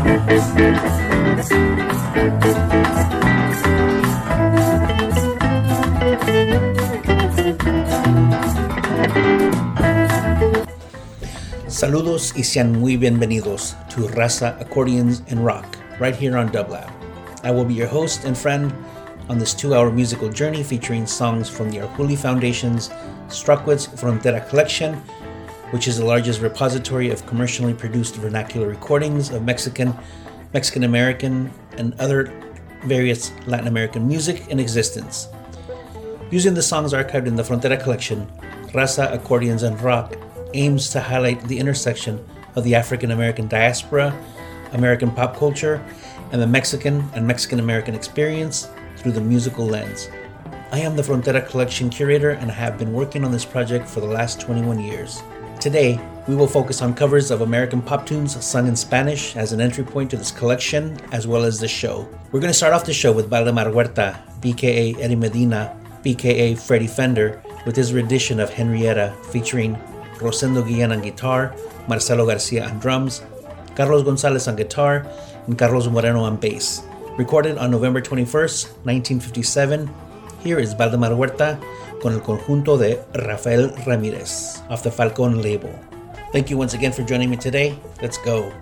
Saludos y sean muy bienvenidos to Raza Accordions and Rock, right here on Dublab. I will be your host and friend on this 2-hour musical journey featuring songs from the Arhuli Foundation's Struckwitz Frontera collection, which is the largest repository of commercially produced vernacular recordings of Mexican American, and other various Latin American music in existence. Using the songs archived in the Frontera collection, Raza Accordions and Rock aims to highlight the intersection of the African American diaspora, American pop culture, and the Mexican and Mexican American experience through the musical lens. I am the Frontera collection curator and have been working on this project for the last 21 years. Today, we will focus on covers of American pop tunes sung in Spanish as an entry point to this collection, as well as the show. We're going to start off the show with Valdemar Huerta, BKA Eddie Medina, BKA Freddie Fender, with his rendition of Henrietta, featuring Rosendo Guillen on guitar, Marcelo Garcia on drums, Carlos Gonzalez on guitar, and Carlos Moreno on bass. Recorded on November 21st, 1957, here is Valdemar Huerta con el conjunto de Rafael Ramírez off the Falcon label. Thank you once again for joining me today. Let's go.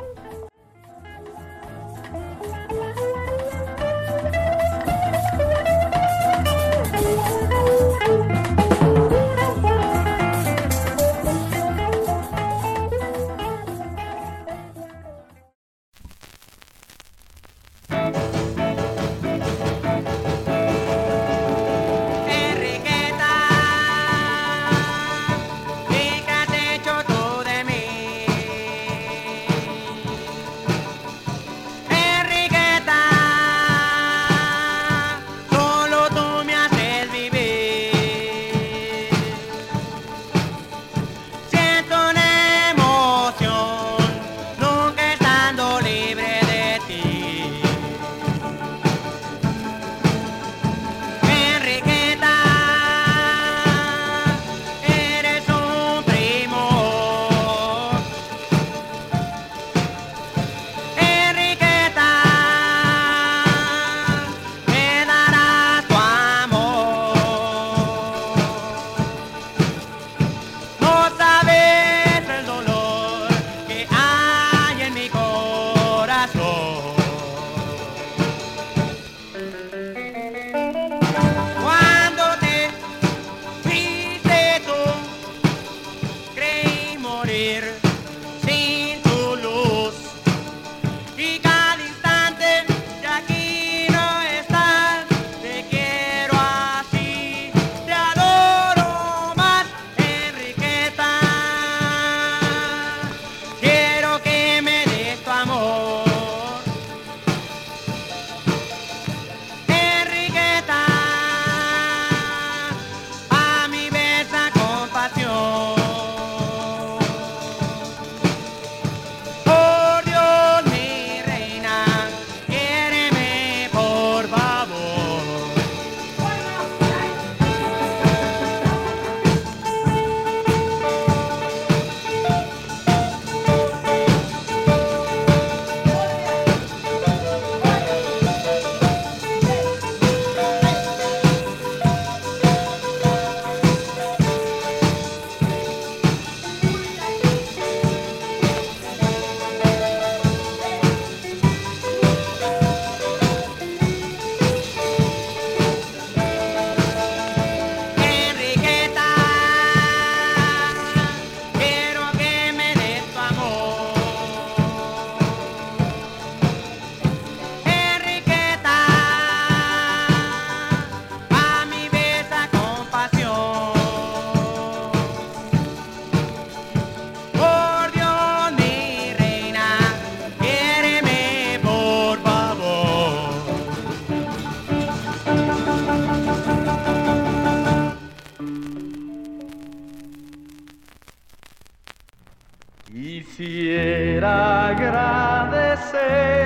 Quisiera agradecer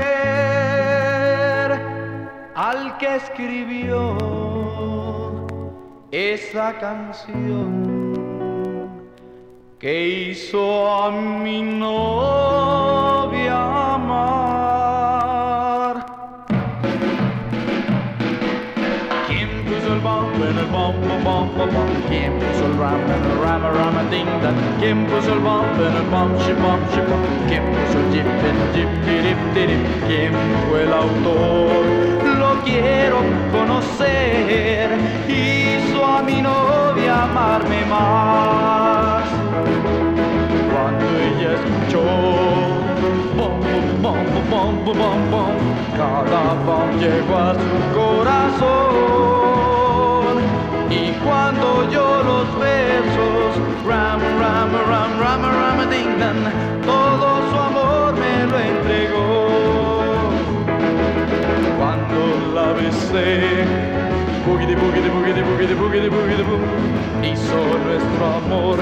al que escribió esa canción que hizo a mi novia amar. Rama ding dong. ¿Quién puso el bump en el bump, shi bump, shi bump? ¿Quién puso el jip en el jip, tirip, tirip? ¿Quién fue el autor? Lo quiero conocer. Hizo a mi novia amarme más. Cuando ella escuchó bom, bom, bom, bom, bom, bom, bom, cada bom llegó a su corazón. Y cuando oyó los versos, ram, ram, ram, ram, ram, ding, dong, todo su amor me lo entregó. Cuando la besé, boogie, boogie, boogie, boogie, boogie, boogie, boogie, hizo nuestro amor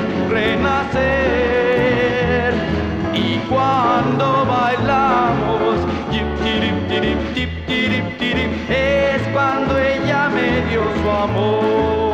renacer. Y cuando bailamos, yip, tirip, tirip, tip, tirip, tirip, es cuando ella me dio su amor.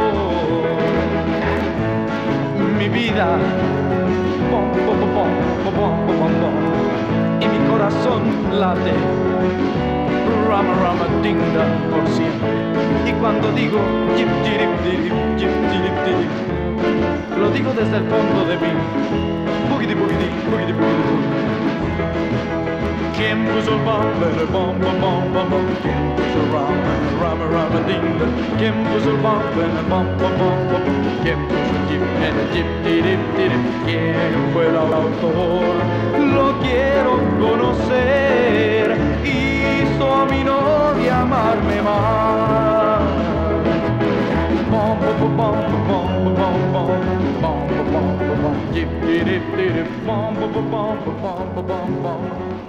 Mi vida, pom, pom, pom, pom, pom, pom, pom, y mi corazón late, rama, rama, ding, dong, por siempre. Y cuando digo yip, tirip, tirip, yip, tirip, tirip, lo digo desde el fondo de mí. Boogie, boogie, boogie, boogie. ¿Quién puso el bump en el bum, bum, bum, bum, bum? ¿Quién puso el rama, ding, dong? ¿Quién puso el bump en el bum, bum, bum, bum? ¿Quién puso el jip en el jip, tirip, tirip? ¿Quién fue el autor? Lo quiero conocer. Hizo a mi novia amarme más. Bum, bum, bum, bum, bum, bum, bum, bum, bum, bum, bum, jip, tirip, tirip, bum, bum, bum, bum, bum, bum, bum, bum.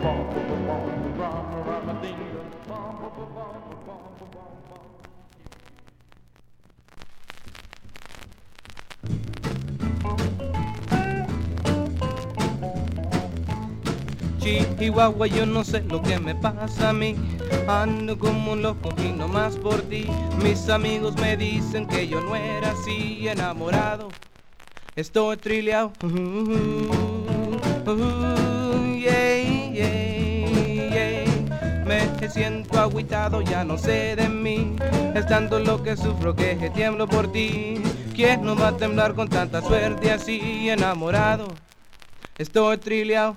Chihuahua, yo no sé lo que me pasa a mí. Ando como un loco y no más por ti. Mis amigos me dicen que yo no era así enamorado. Estoy trileado. Yeah, yeah, yeah. Me siento agüitado, ya no sé de mí. Es tanto lo que sufro que tiemblo por ti. ¿Quién no va a temblar con tanta suerte así enamorado? Estoy trileado.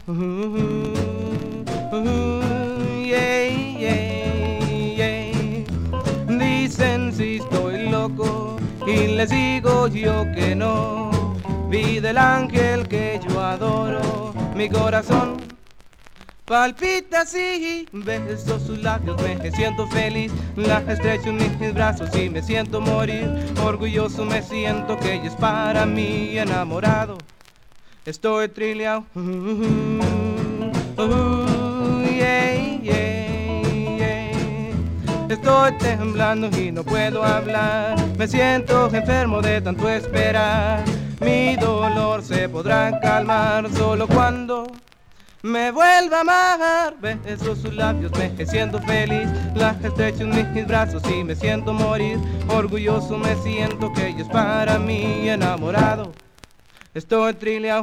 Yeah, yeah, yeah. Dicen si estoy loco y les digo yo que no. Vi del ángel que yo adoro, mi corazón palpita así. Beso sus labios, me siento feliz. La estrecho en mis brazos y me siento morir. Orgulloso me siento que ella es para mí enamorado. Estoy trileado. Yeah, yeah, yeah. Estoy temblando y no puedo hablar. Me siento enfermo de tanto esperar. Mi dolor se podrá calmar solo cuando me vuelva a amar. Beso sus labios, me siento feliz. La estrecho en mis brazos y me siento morir. Orgulloso me siento que ella es para mí enamorado. Estoy trileado.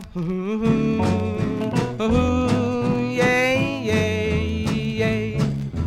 Yeah, yeah, yeah.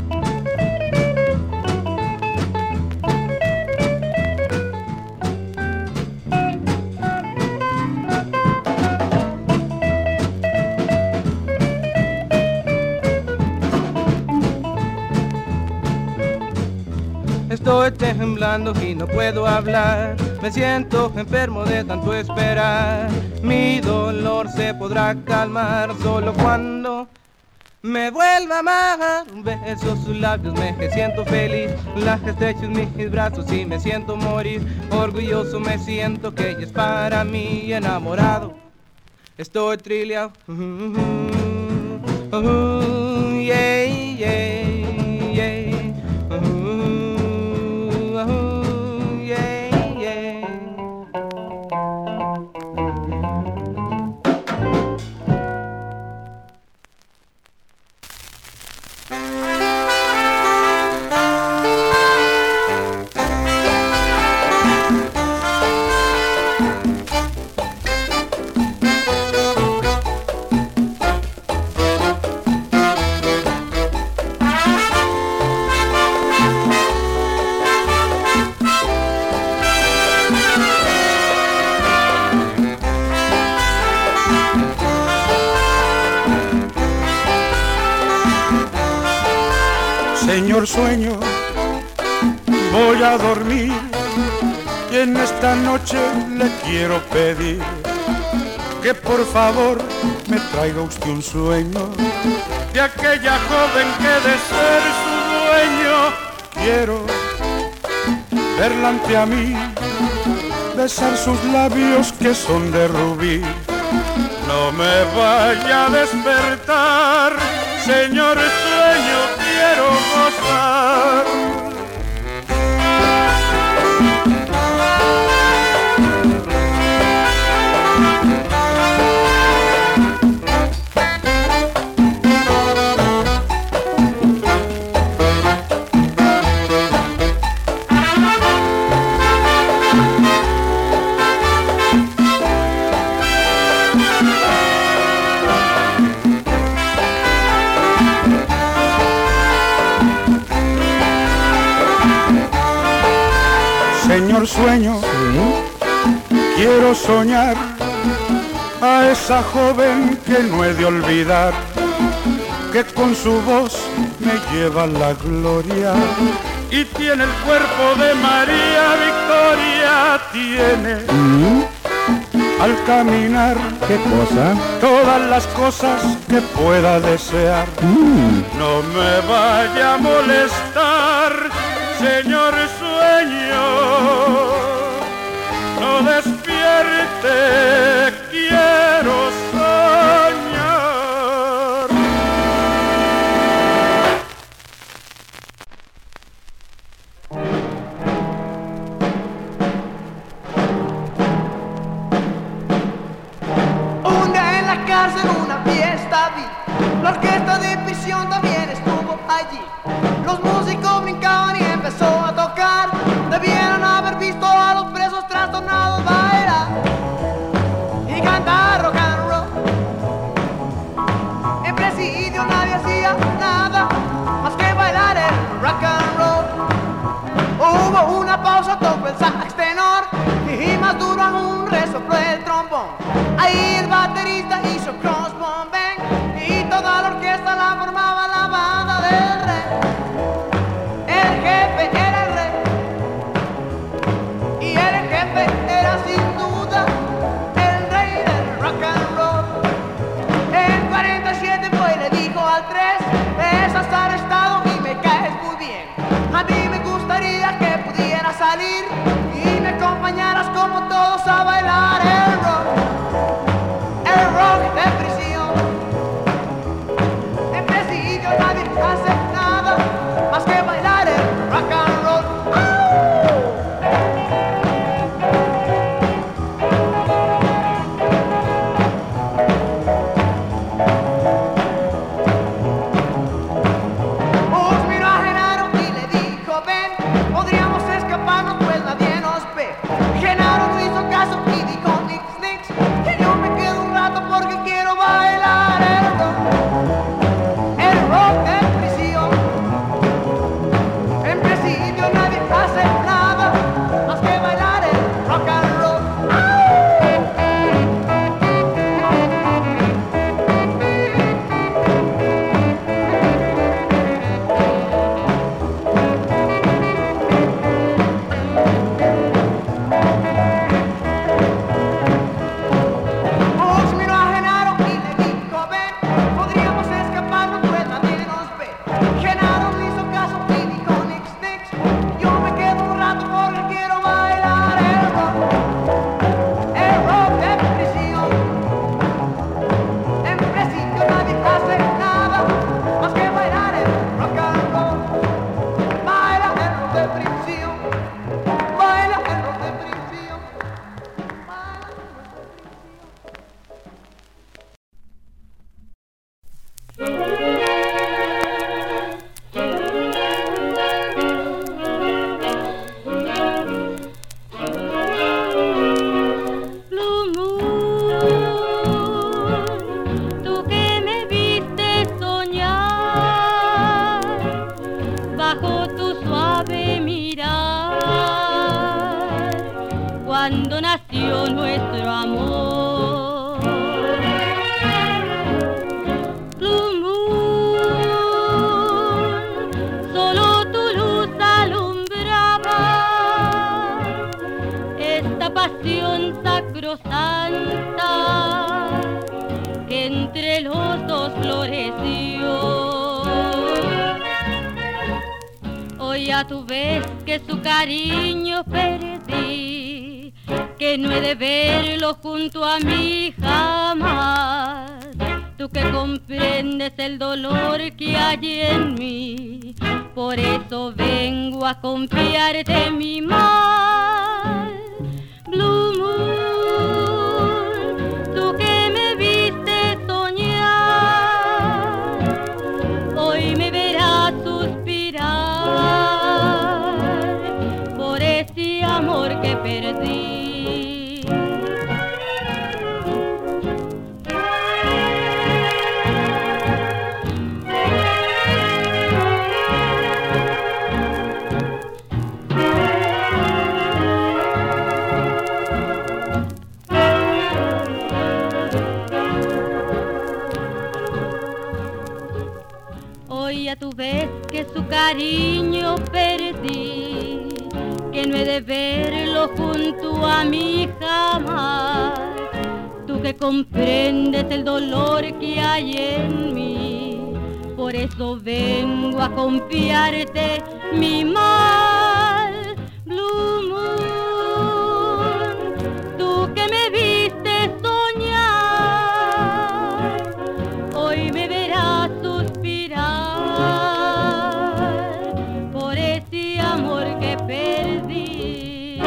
Estoy temblando y no puedo hablar. Me siento enfermo de tanto esperar. Mi dolor se podrá calmar solo cuando me vuelva a amar. Beso sus labios, me siento feliz. Las estrecho en mis brazos y me siento morir. Orgulloso me siento que ella es para mí enamorado. Estoy trileado. Yeah, yeah, yeah. Señor sueño, voy a dormir y en esta noche le quiero pedir que por favor me traiga usted un sueño de aquella joven que de ser su dueño quiero verla ante a mí, besar sus labios que son de rubí. No me vaya a despertar, señor sueño, quiero gozar. Señor sueño, quiero soñar a esa joven que no he de olvidar, que con su voz me lleva a la gloria y tiene el cuerpo de María Victoria. Tiene al caminar, ¿qué cosa? Todas las cosas que pueda desear. No me vaya a molestar, señor sueño, no despierte, quiero soñar. Un día en la cárcel una fiesta vi, la orquesta de prisión también estuvo allí. Los músicos brincaban y empezó a tocar. Debieron haber visto a los presos trastornados bailar y cantar rock and roll. En presidio nadie hacía nada más que bailar el rock and roll. Hubo una pausa, tocó el sax tenor y más duro aún un resopló el trombón. Ahí el baterista hizo crossbone bang y toda la orquesta la formaba la banda del rey. El jefe era el rey y el jefe era sin duda el rey del rock and roll. En 47 fue y le dijo al 3: estás arrestado y me caes muy bien. A mí me gustaría que pudieras salir y me acompañaras como todos a bailar el rock de prisión. En presidio nadie hace nada más que bailar el rock and roll. ya tú ves que su cariño perdí, que no he de verlo junto a mí jamás. Tú que comprendes el dolor que hay en mí, por eso vengo a confiarte mi mal. Blue Moon, tú que me viste soñar, hoy me verás suspirar por ese amor que perdí. Ya tú ves que su cariño perdí, que no he de verlo junto a mí jamás. Tú que comprendes el dolor que hay en mí, por eso vengo a confiarte mi mal. Blue Moon, tú que me viste soñar, hoy me verás suspirar por ese amor que perdí.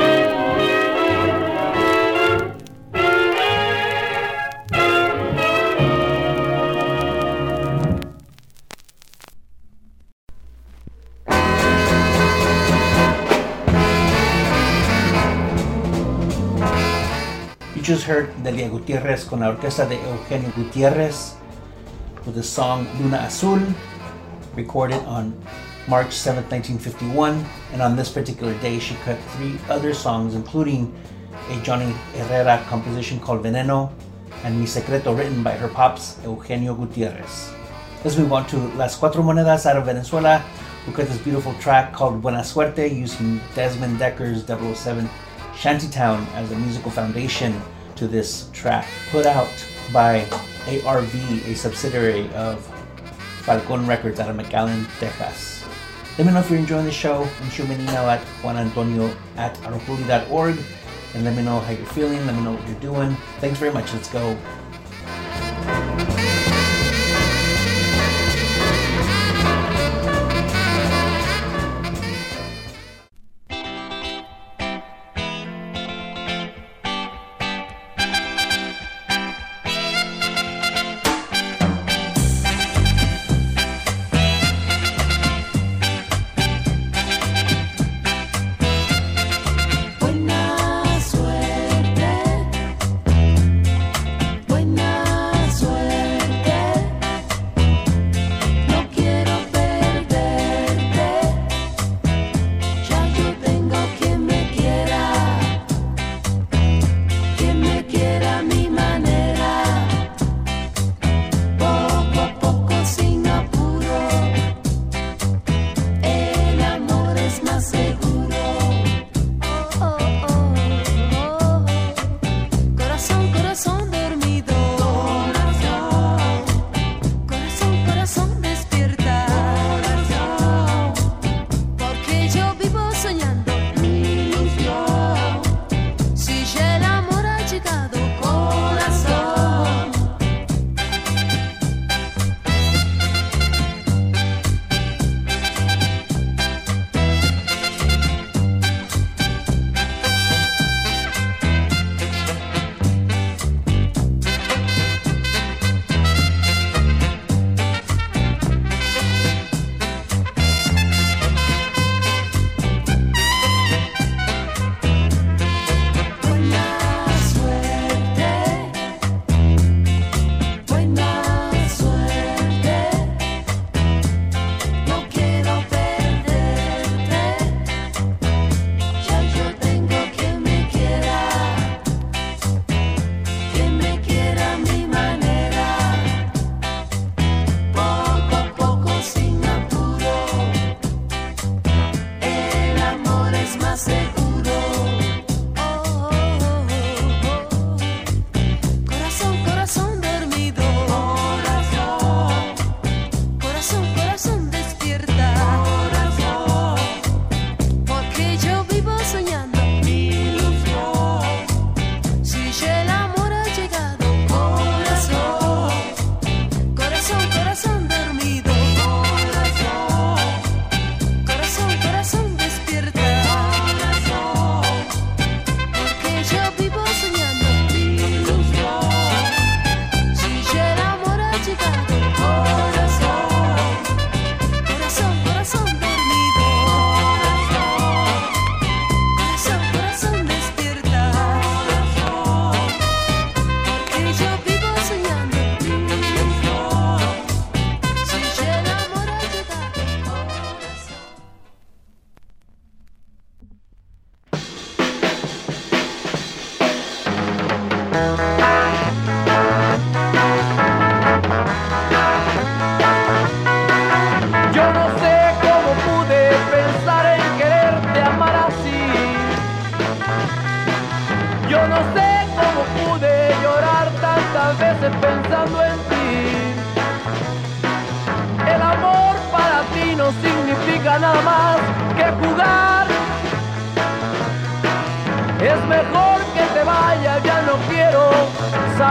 You just heard Delia Gutierrez con la orquesta de Eugenio Gutierrez with the song Luna Azul, recorded on March 7th, 1951, and on this particular day she cut 3 other songs, including a Johnny Herrera composition called Veneno and Mi Secreto, written by her pops Eugenio Gutierrez. Let's move on to Las Cuatro Monedas out of Venezuela, who cut this beautiful track called Buena Suerte, using Desmond Decker's 007 Shantytown as a musical foundation to this track, put out by ARV, a subsidiary of Falcon Records out of McAllen, Texas. Let me know if you're enjoying the show, and shoot me an email at juanantonio@arojuli.org, and let me know how you're feeling, let me know what you're doing. Thanks very much, let's go. Buena suerte,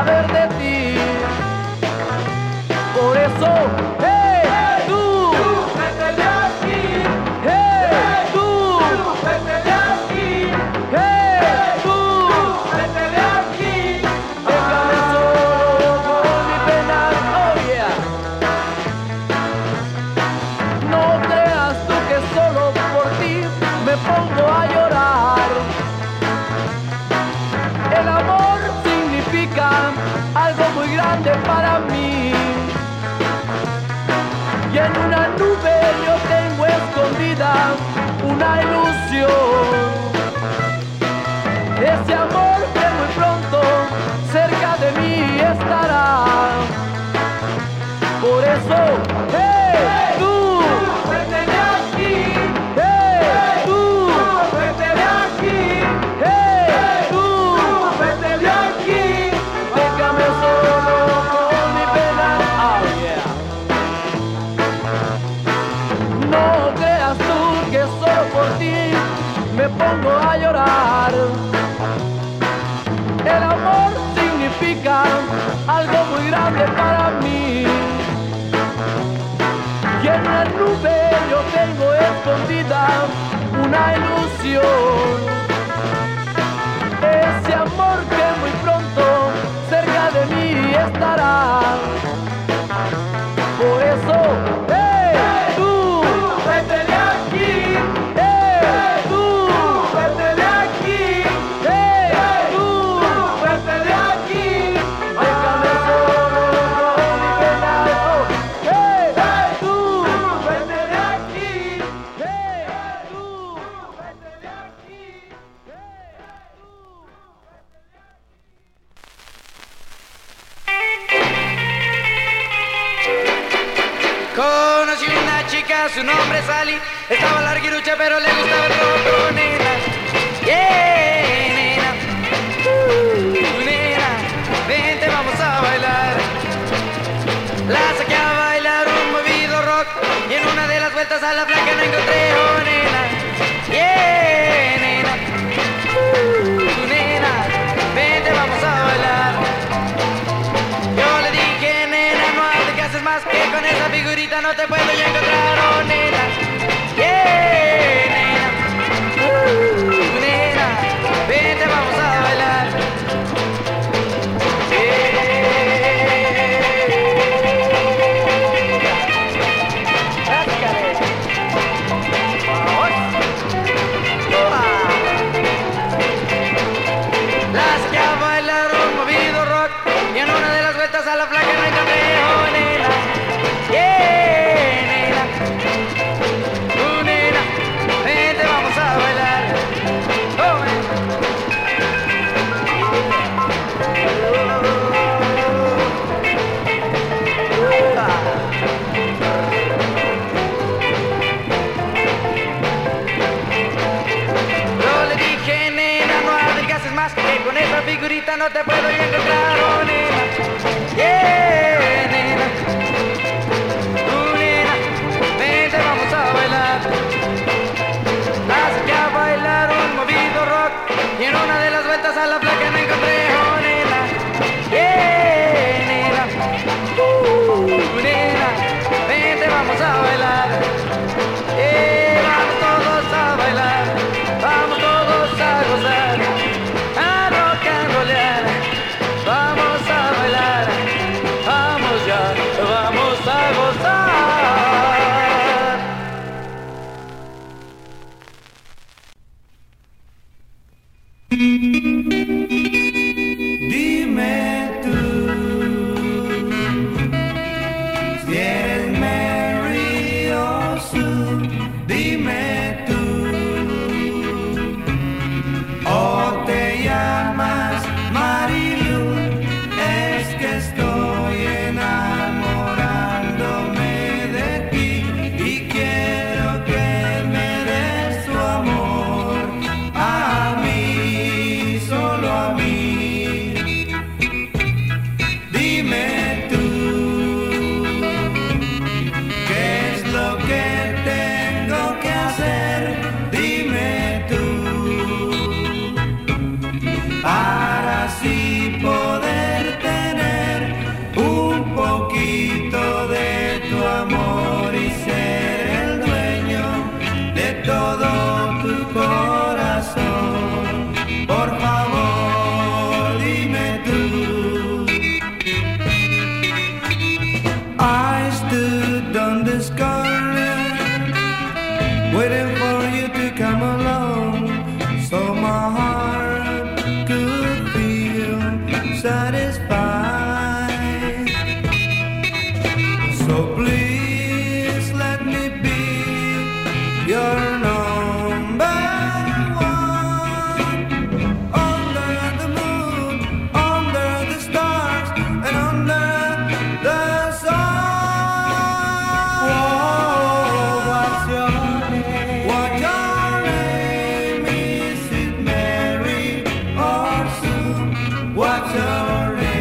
saber de ti. Por eso, hey, tú, vete de aquí. Hey, tú, vete de aquí. Hey, tú, vete de aquí. Déjame solo con mi pena, oh yeah. No creas tú que solo por ti me pongo a llorar. El amor significa algo muy grande para mí. Y en una nube yo tengo escondida una ilusión. Ese amor que muy pronto cerca de mí estará. Por eso, hey, tú, vete de aquí. Hey, tú, vete de aquí. Hey, tú, vete de aquí. Déjame solo con mi pena. Oh yeah. No creas tú que solo por ti me pongo a llorar. El amor significa algo muy grande para mí. Y en una nube yo tengo escondida una ilusión. Ese amor que muy pronto cerca de mí estará. Por eso, hey, tú, vete de aquí. Hey, tú, vete de aquí. Hey, tú, vete de aquí. Déjame solo con mi pena. Oh, hey, tú, vete de aquí. Hey, tú, vete de aquí. Conocí una chica, su nombre es Sally. Estaba larguirucha pero le gustaba el rock, nena. Yeah, nena. Nena, vente, vamos a bailar. La saqué a bailar un movido rock y en una de las vueltas a la flaca no encontré, oh, nena. Yeah, nena. Nena, vente, vamos a bailar. Yo le dije, nena, no hables que haces más, que con esa figurita no te puedo yo encontrar, oh, nena. Yeah, nena. Nena, vente, vamos a bailar. La saqué a bailar un movido rock y en una de las vueltas a la flaca no encontré, oh, nena. Yeah, nena. Nena, vente, vamos a bailar. Oh, man. Yo le dije, nena, no adelgaces más, que con esa figurita no te puedo yo encontrar, oh, nena. Yeah, nena. Nena, vente, vamos a bailar. La saqué a bailar un movido rock y en una de las vueltas a la placa no encontré, oh, nena. Yeah, nena. Nena, vente, vamos a bailar. Vamos todos a bailar, vamos todos a gozar, a rock and rollar. So please let me be your number one. Under the moon, under the stars, and under the sun. Whoa, what's your name? What's your name? Is it Mary or Sue? What's your name?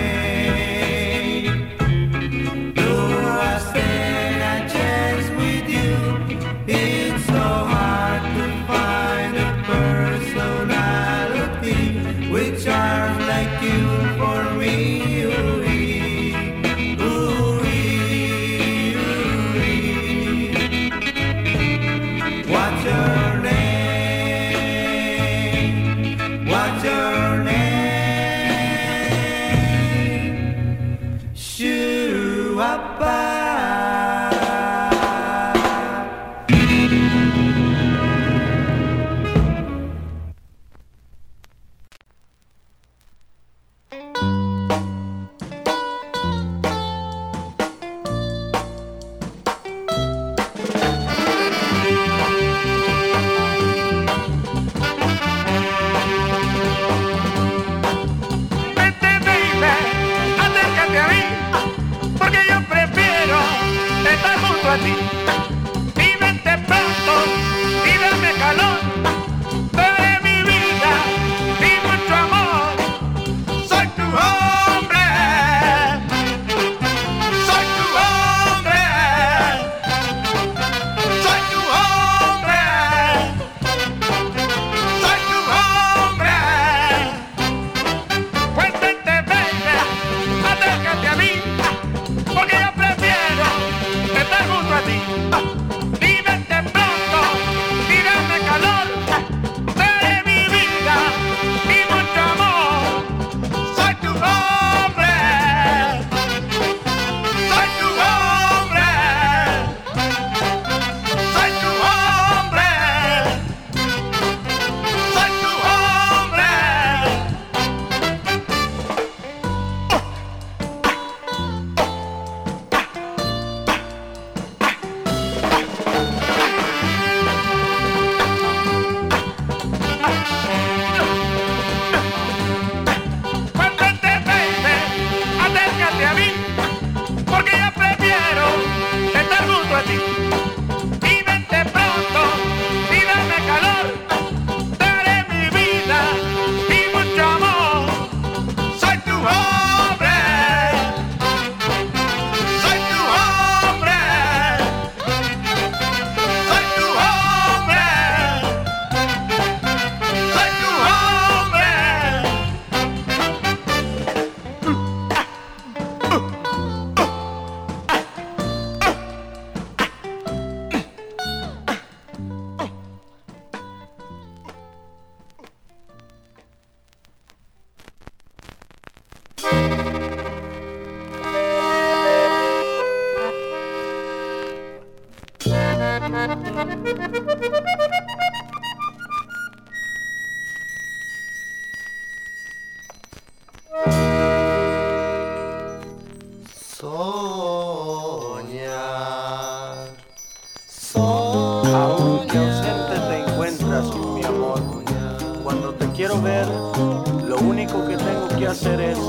Aún que ausente te encuentras, mi amor. Cuando te quiero ver, lo único que tengo que hacer es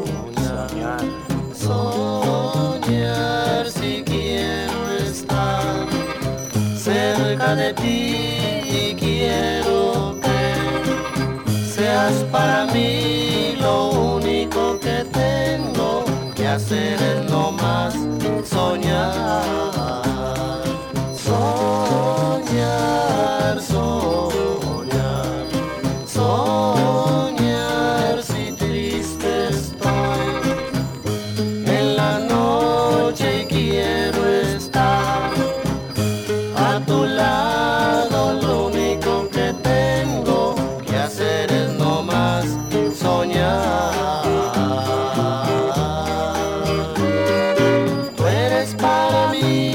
soñar. Soñar si quiero estar cerca de ti y quiero que seas para mí lo único que tengo que hacer es nomás soñar. Soñar, soñar, soñar si triste estoy en la noche y quiero estar a tu lado, lo único que tengo que hacer es nomás soñar. Tú eres para mí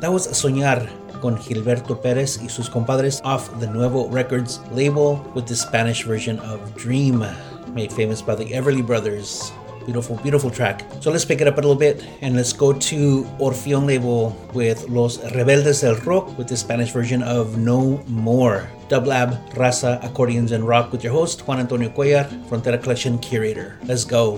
That was Soñar con Gilberto Perez y sus compadres off the Nuevo Records label with the Spanish version of Dream, made famous by the Everly Brothers. Beautiful, beautiful track. So let's pick it up a little bit and let's go to Orfeon label with Los Rebeldes del Rock with the Spanish version of No More. Dublab, Raza, Accordions, and Rock with your host, Juan Antonio Cuellar, Frontera Collection Curator. Let's go.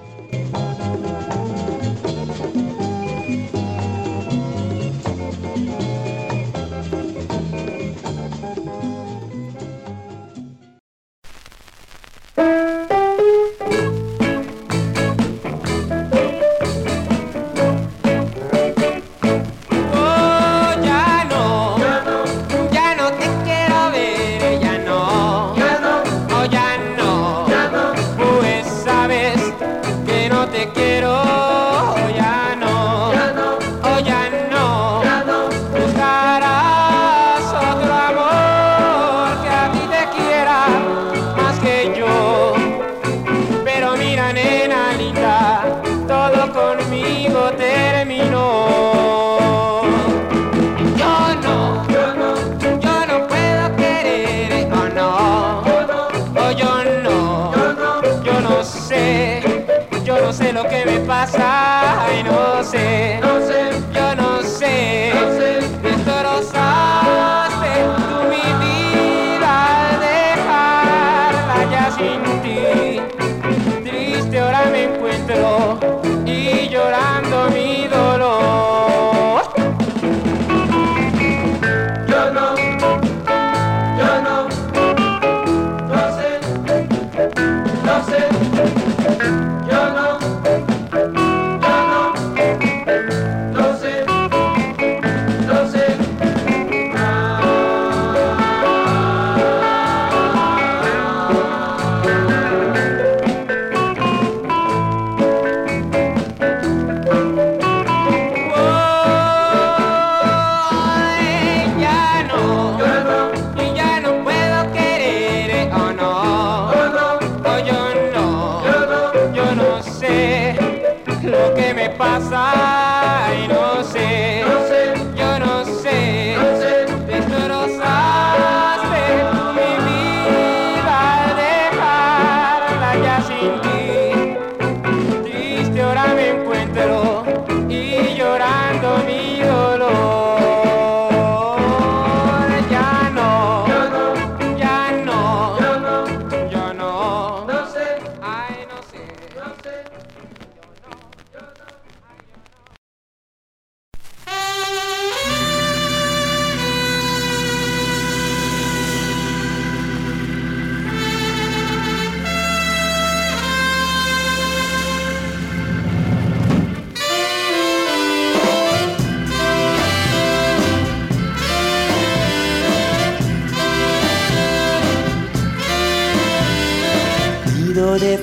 De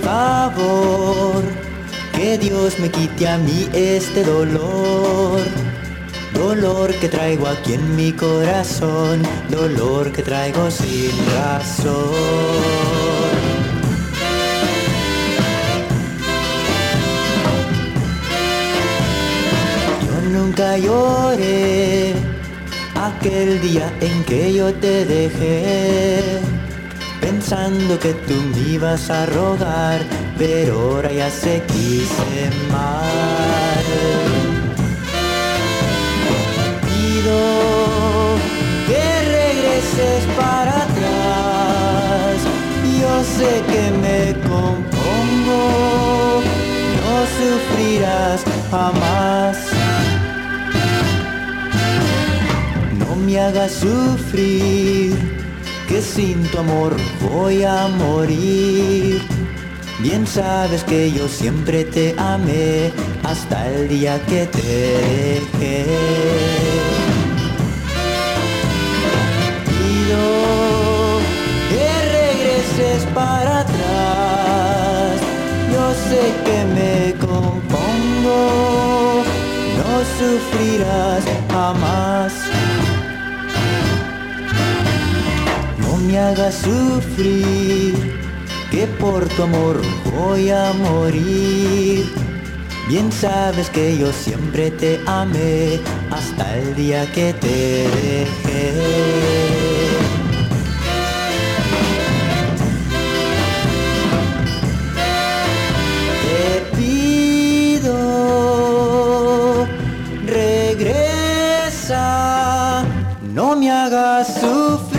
favor, que Dios me quite a mí este dolor, dolor que traigo aquí en mi corazón, dolor que traigo sin razón. Yo nunca lloré aquel día en que yo te dejé, pensando que tú me ibas a rogar, pero ahora ya sé que hice mal. Pido que regreses para atrás, yo sé que me compongo, no sufrirás jamás. No me hagas sufrir, que sin tu amor voy a morir. Bien sabes que yo siempre te amé hasta el día que te dejé. Pido que regreses para atrás, yo sé que me compongo, no sufrirás jamás. No me hagas sufrir, que por tu amor voy a morir. Bien sabes que yo siempre te amé hasta el día que te dejé. Te pido, regresa, no me hagas sufrir.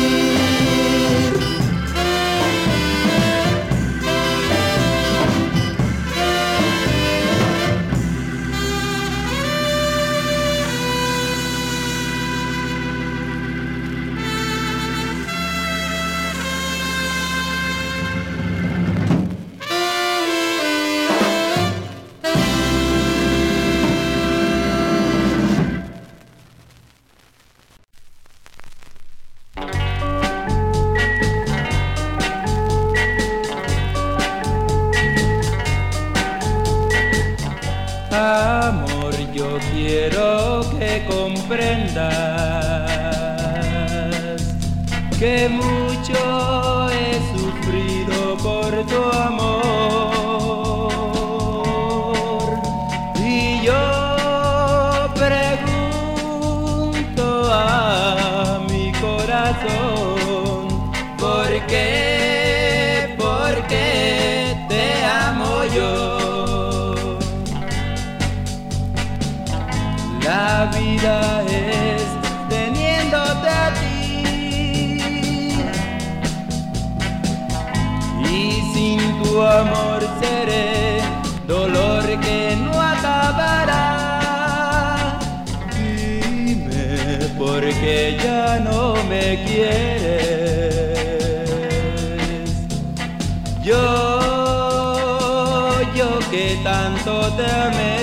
Amor, yo quiero que comprendas que mucho he sufrido por tu amor. Y yo pregunto a mi corazón, ¿por qué? ¿Por qué te amo yo? La vida es teniéndote a ti, y sin tu amor seré dolor que no acabará. Dime por qué ya no me quieres. Yo que tanto te amé.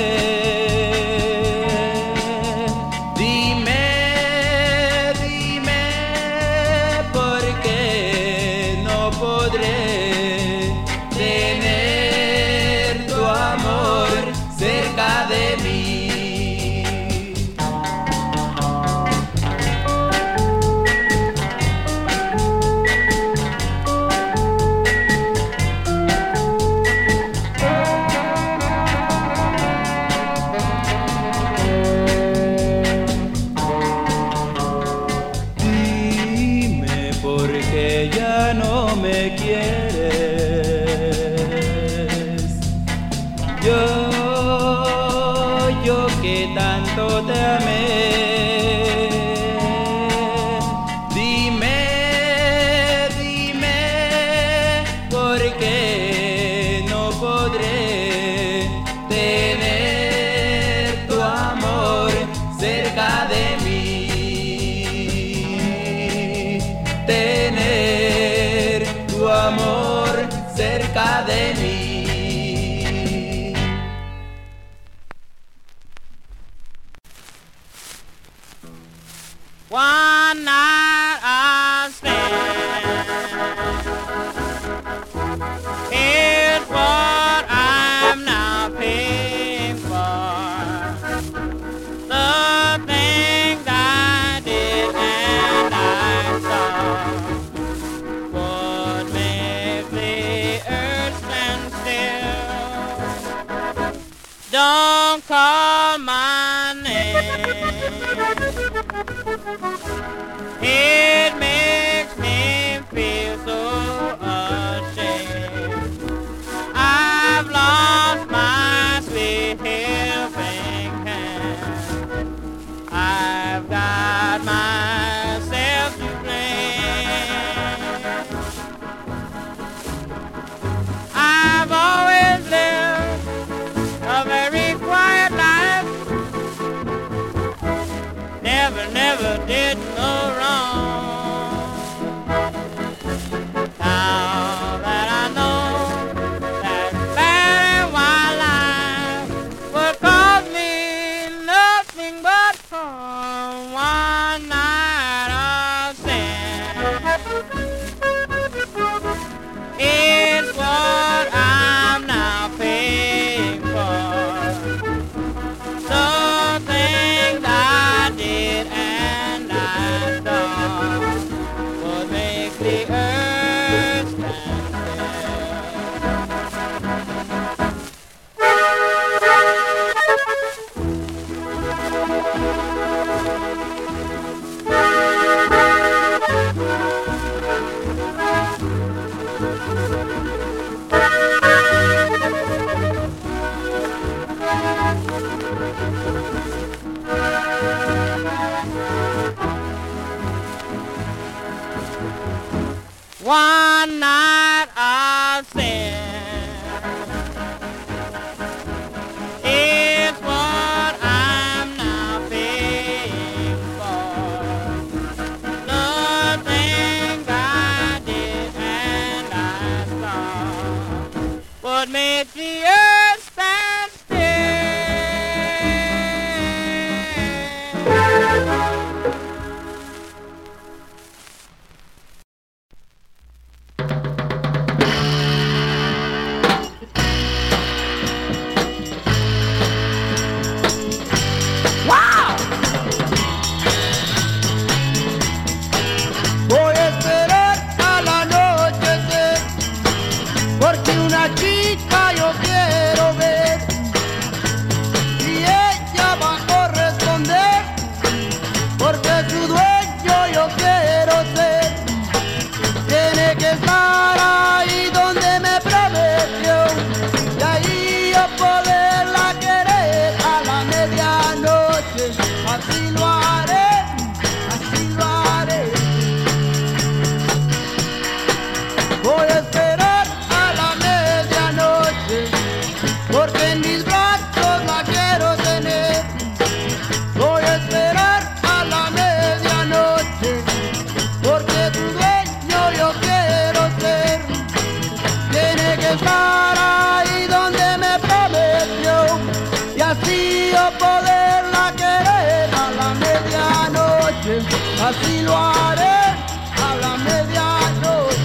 Yo que tanto te amé. Dime, ¿por qué no podré tener tu amor cerca de mí? Tener tu amor cerca de mí. One night I stand is what I'm now paying for. The things I did and I saw would make the earth stand still. Don't call my name. It makes me feel so ashamed. I've lost my sweet helping hand. I've got myself to blame. I've always lived a very quiet life. Never did no wrong. one night of sin is what I'm now paying for. Nothing I did and I saw would make the earth stand still. Voy a esperar al anochecer, porque una chica yo quiero ver, y ella va a corresponder, porque su dueño yo quiero ser. Tiene que estar ahí donde me prometió, y ahí yo poderla querer a la medianoche. Así lo haré, así lo haré. Voy a esperar a la medianoche, porque en mis brazos la quiero tener. Voy a esperar a la medianoche, porque tu dueño yo quiero ser. Tiene que estar ahí donde me prometió, y así yo poderla querer a la medianoche. Así lo haré a la medianoche.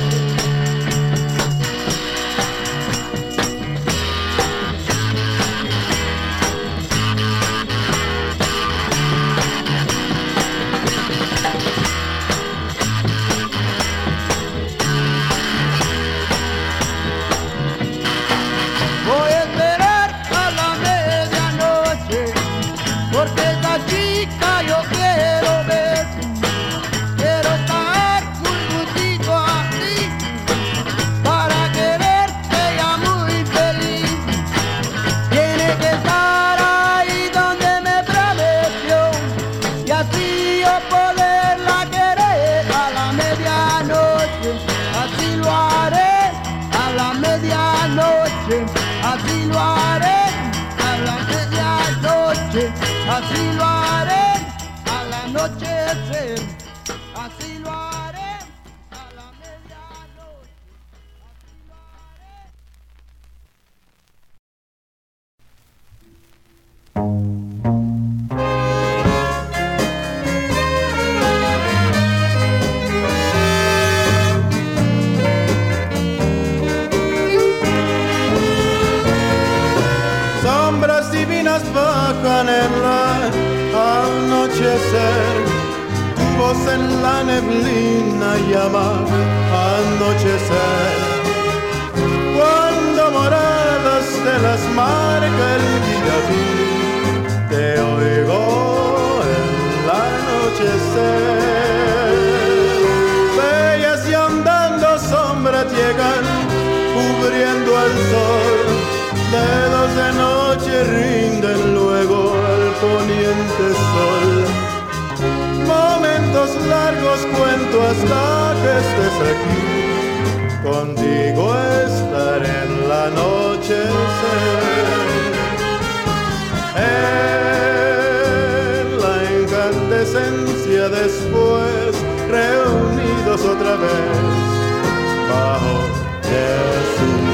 Voy a esperar a la medianoche, porque esa chica yo quiero ver. Quiero estar muy juntito a ti, para quererte ya muy feliz. Tiene que estar ahí donde me prometió, y así yo poderla querer a la medianoche. Así lo haré a la medianoche. Así lo haré a la medianoche. Así lo haré al anochecer. Así lo haré a la medianoche. Sombras divinas bajan en la anochecer, tu voz en la neblina llama anochecer. Cuando moradas de las marca el día vi, te oigo en la anochecer. Bellas y andando sombras llegan cubriendo al sol, dedos de noche rinden luego al poniente sol. Momentos largos cuento hasta que estés aquí, contigo estar en la noche. En la incandescencia después, reunidos otra vez, bajo Jesús.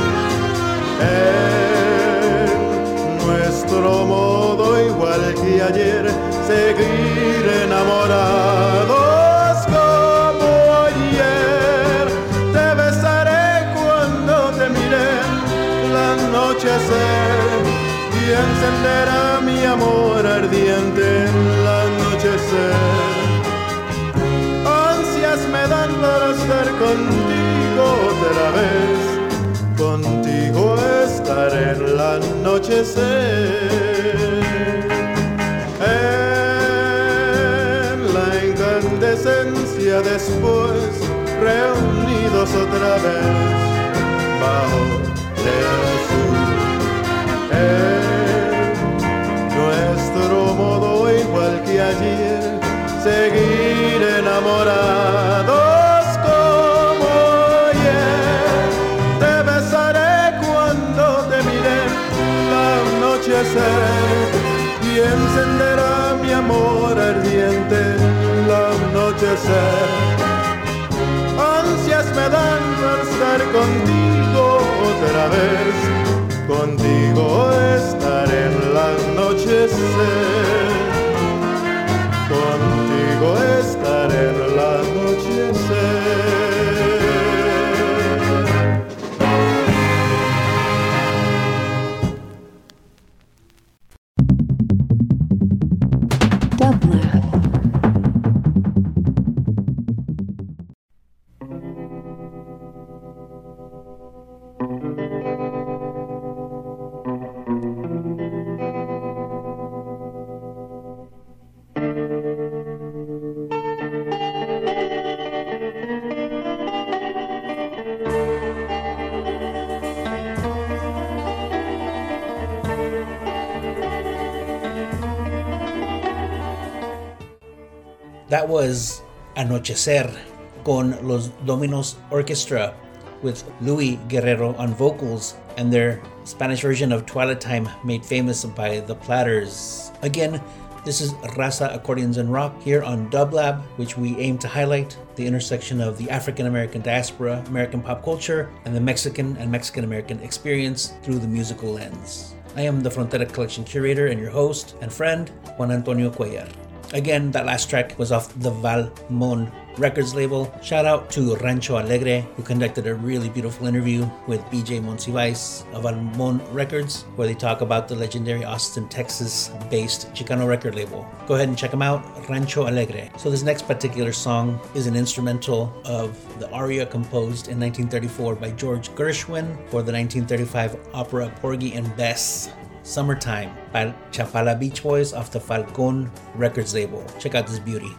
Nuestro modo igual que ayer, seguir enamorados como ayer. Te besaré cuando te mire la anochecer, y encenderá mi amor ardiente en la anochecer. Ansias me dan para estar contigo otra vez, contigo estar en la anochecer. En la incandescencia después, reunidos otra vez, bajo Jesús. Nuestro modo igual que ayer, seguir enamorados como anochecer. Ansias me dan por estar contigo otra vez, contigo estar en el anochecer, contigo estar en el anochecer. That was Anochecer con Los Dominos Orchestra with Luis Guerrero on vocals and their Spanish version of Twilight Time made famous by the Platters. Again, this is Raza Accordions and Rock here on Dublab, which we aim to highlight the intersection of the African American diaspora, American pop culture, and the Mexican and Mexican American experience through the musical lens. I am the Frontera Collection Curator and your host and friend, Juan Antonio Cuellar. Again, that last track was off the Valmon Records label. Shout out to Rancho Alegre, who conducted a really beautiful interview with BJ Monsivais of Valmon Records, where they talk about the legendary Austin, Texas-based Chicano record label. Go ahead and check them out, Rancho Alegre. So this next particular song is an instrumental of the aria composed in 1934 by George Gershwin for the 1935 opera Porgy and Bess. Summertime by Chapala Beach Boys off the Falcon Records label. Check out this beauty.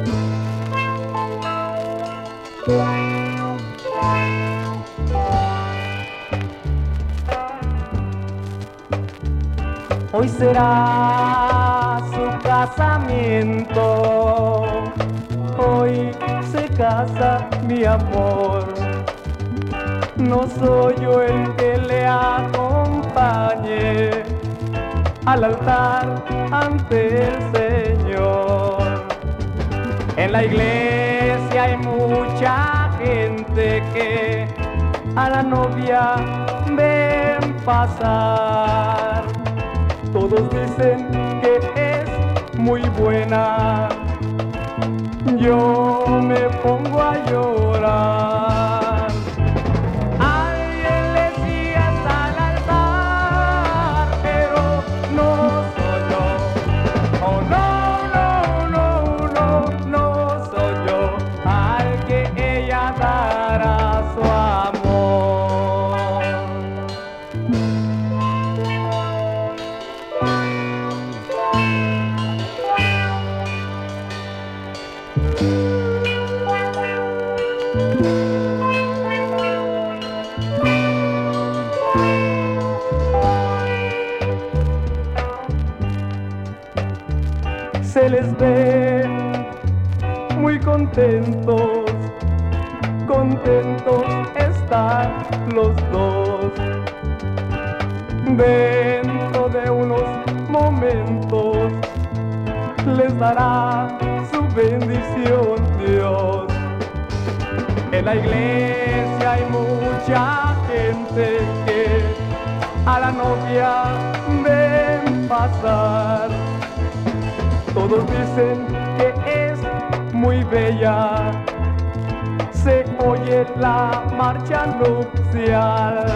Hoy será su casamiento, hoy se casa mi amor. No soy yo el que le acompañe al altar ante el Señor. En la iglesia hay mucha gente que a la novia ven pasar. Todos dicen que es muy buena, yo me pongo a llorar. Alguien le sigue hasta el altar, pero no soy yo. Oh no, no, no, no, no soy yo al que ella dará su amor. Se les ve muy contentos, contentos están los dos. Dentro de unos momentos les dará su bendición Dios. En la iglesia hay mucha gente que a la novia ven pasar. Todos dicen que es muy bella, se oye la marcha nupcial.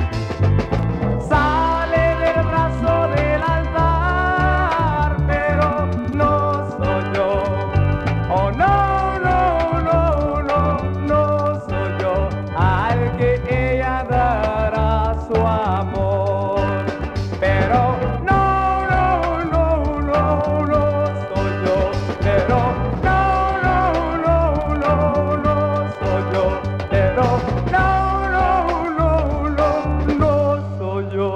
Sale del brazo del altar, pero no soy yo. Oh no, no, no, no, no soy yo al que ella dará su amor. Pero no, no, no, no, no soy yo. Pero no, no, no, no, no soy yo. Pero no, no, no, no, no soy yo.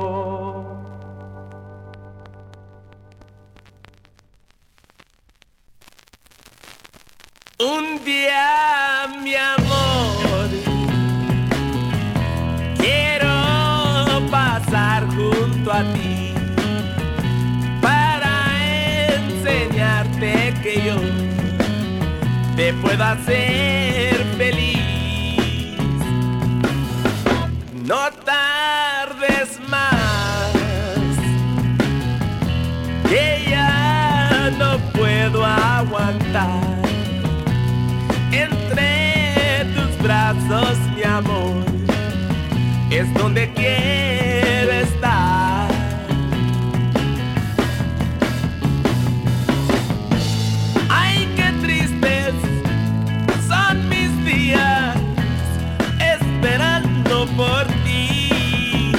Un día, mi amor, quiero pasar junto a ti para enseñarte que yo te puedo hacer feliz. No tardes más, que ya no puedo aguantar. Entre tus brazos, mi amor, es donde quiero estar. Ay, qué tristes son mis días esperando por ti.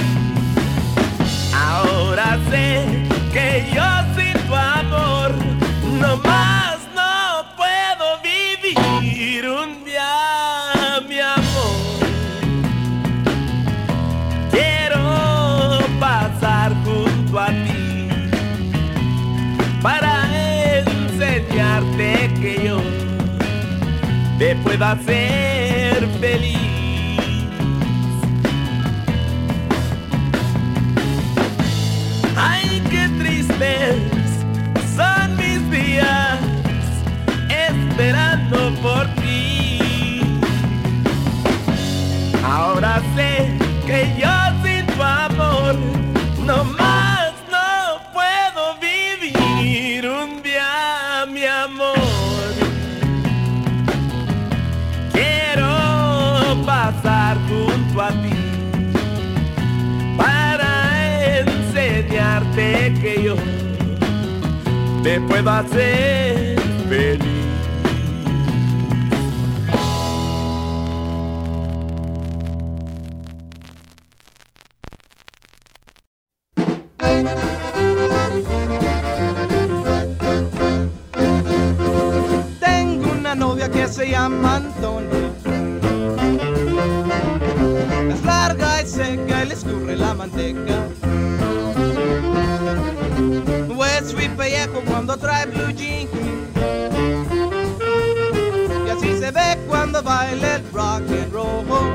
Ahora sé que yo sin tu amor no más no puedo vivir. Un día, mi amor, quiero pasar junto a ti para enseñarte que yo te puedo hacer feliz. Ay, qué tristes son mis días esperando por ti. Ahora sé que yo sin tu amor no más no puedo vivir. Un día, mi amor, quiero pasar junto a ti para enseñarte que yo te puedo hacer feliz. Te novia que se llama Antonia. Es larga y seca y le escurre la manteca. No es muy pellejo cuando trae blue jeans. Y así se ve cuando baila el rock and roll.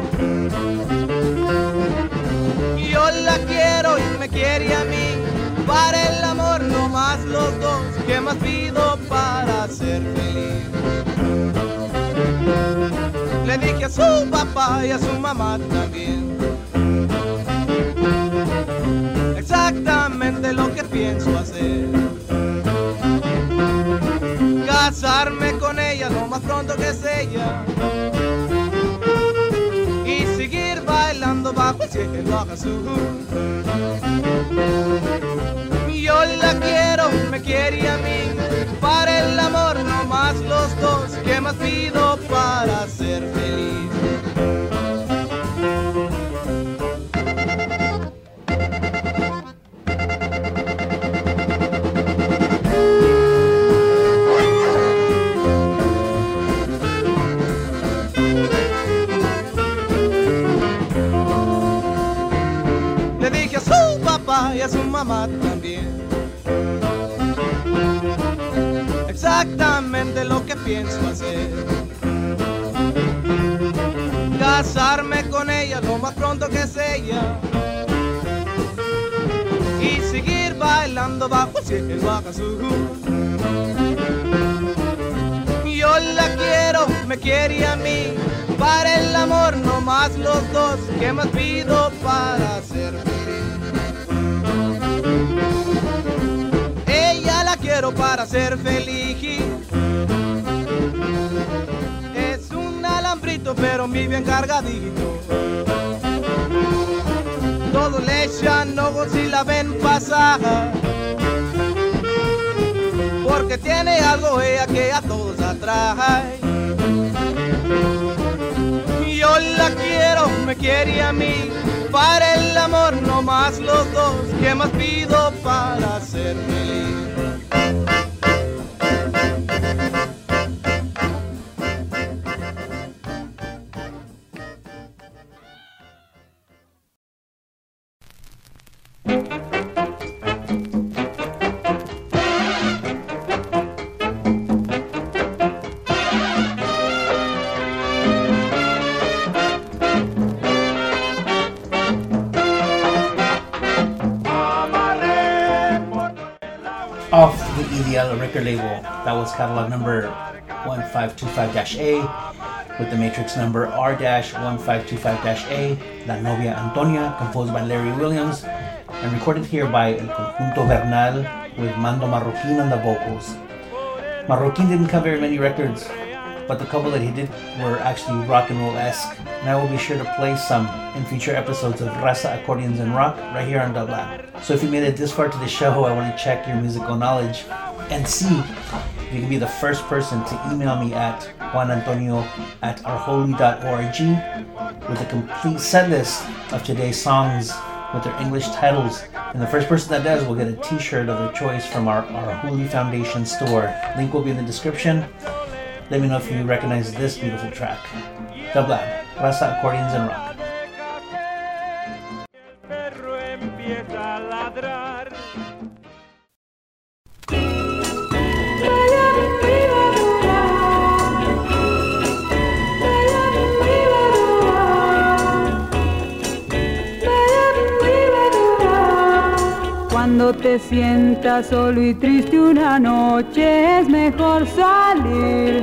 Yo la quiero y me quiere a mí. Para el amor no más los dos. ¿Qué más pido para ser feliz? Le dije a su papá y a su mamá también exactamente lo que pienso hacer. Casarme con ella lo más pronto que es ella. Y seguir bailando bajo el cielo azul. Yo la quiero, me quiere a mí. Para el amor no más los dos. ¿Qué más pido para ser feliz? Le dije a su papá y a su mamá también exactamente lo que pienso hacer. Casarme con ella lo más pronto que es ella. Y seguir bailando bajo el cielo azul. Yo la quiero, me quiere a mí. Para el amor no más los dos. ¿Qué más pido para ser feliz? Ella la quiero para ser feliz. Es un alambrito pero muy bien cargadito. Todos le echan ojos y la ven pasar. Porque tiene algo ella que a todos atrae. Yo la quiero, me quiere a mí. Para el amor no más los dos. ¿Qué más pido para ser feliz? Off the EDL record label, that was catalog number 1525-A with the matrix number R-1525-A, La Novia Antonia, composed by Larry Williams and recorded here by El Conjunto Bernal with Mando Marroquin on the vocals. Marroquin didn't have very many records, but the couple that he did were actually rock and roll-esque, and I will be sure to play some in future episodes of Raza Accordions and Rock right here on Dublab. So if you made it this far to the show, I want to check your musical knowledge and see if you can be the first person to email me at juanantonio@ourholy.org with a complete set list of today's songs with their English titles. And the first person that does will get a t-shirt of their choice from our Holy Foundation store. Link will be in the description. Let me know if you recognize this beautiful track. Dublab, Raza Accordions and Rock. Cuando te sientas solo y triste una noche es mejor salir.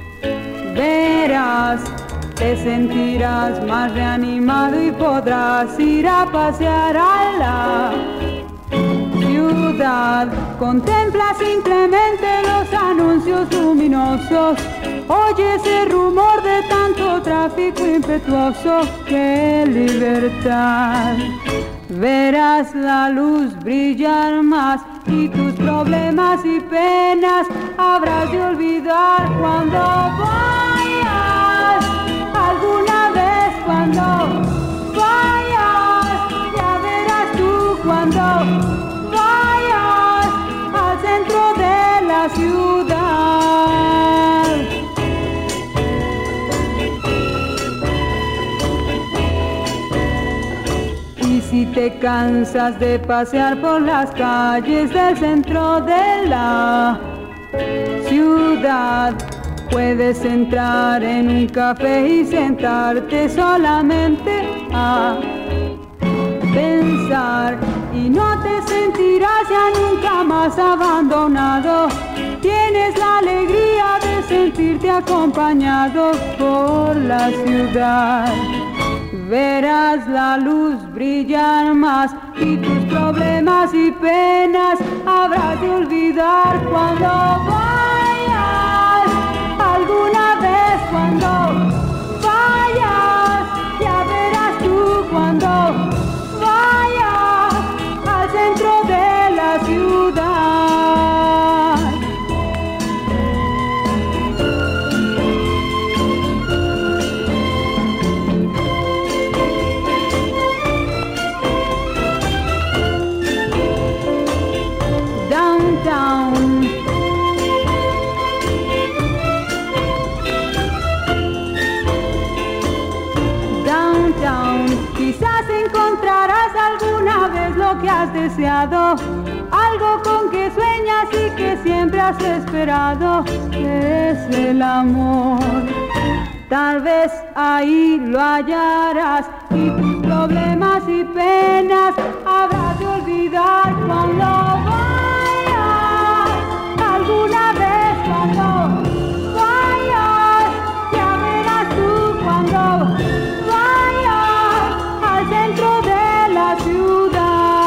Verás, te sentirás más reanimado y podrás ir a pasear a la ciudad. Contempla simplemente los anuncios luminosos. Oyes el rumor de tanto tráfico impetuoso. ¡Qué libertad! Verás la luz brillar más y tus problemas y penas habrás de olvidar cuando vayas, alguna vez cuando vayas, ya verás tú cuando vayas al centro de la ciudad. te cansas de pasear por las calles del centro de la ciudad, puedes entrar en un café y sentarte solamente a pensar y no te sentirás ya nunca más abandonado. Tienes la alegría de sentirte acompañado por la ciudad. Verás la luz brillar más y tus problemas y penas habrás de olvidar cuando vayas. Alguna vez cuando vayas, ya verás tú cuando vayas al centro de la ciudad. Quizás encontrarás alguna vez lo que has deseado, algo con que sueñas y que siempre has esperado, que es el amor. Tal vez ahí lo hallarás y tus problemas y penas habrás de olvidar cuando vayas. Alguna vez cuando vayas, ya verás tú cuando centro de la ciudad.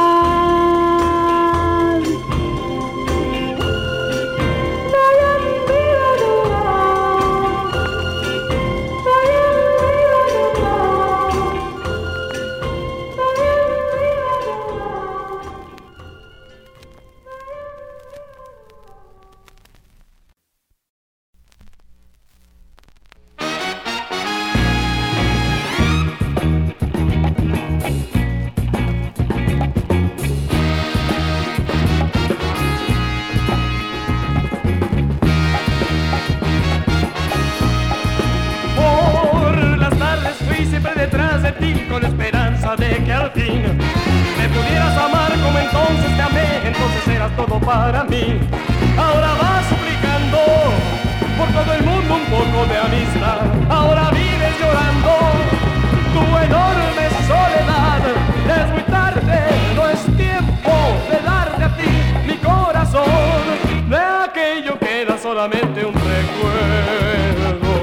Con la esperanza de que al fin me pudieras amar como entonces te amé, entonces eras todo para mí. Ahora vas suplicando por todo el mundo un poco de amistad, ahora vives llorando tu enorme soledad. Es muy tarde, no es tiempo de darte a ti mi corazón, de aquello queda solamente un recuerdo.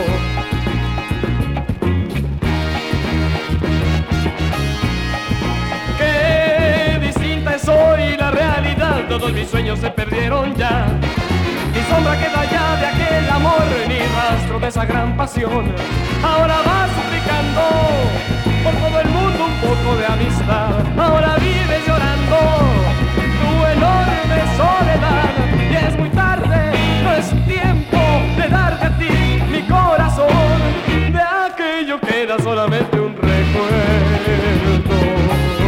Soy la realidad, todos mis sueños se perdieron ya. Mi sombra queda ya de aquel amor, ni rastro de esa gran pasión. Ahora vas suplicando por todo el mundo un poco de amistad. Ahora vives llorando tu enorme soledad. Y es muy tarde, no es tiempo de darte a ti mi corazón. De aquello queda solamente un recuerdo.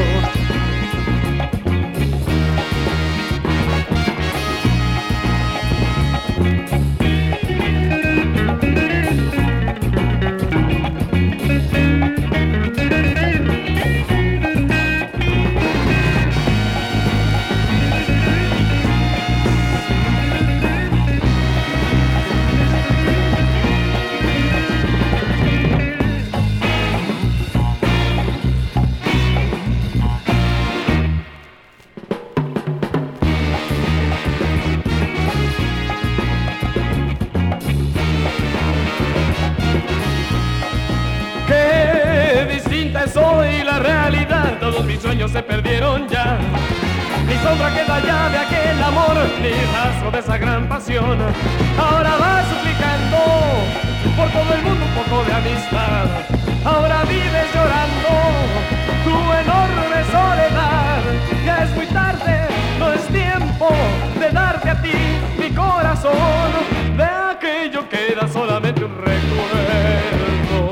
Soy la realidad, todos mis sueños se perdieron ya. Mi sombra queda ya de aquel amor, ni rastro de esa gran pasión. Ahora vas suplicando por todo el mundo un poco de amistad. Ahora vives llorando tu enorme soledad. Ya es muy tarde, no es tiempo de darte a ti mi corazón. De aquello queda solamente un recuerdo.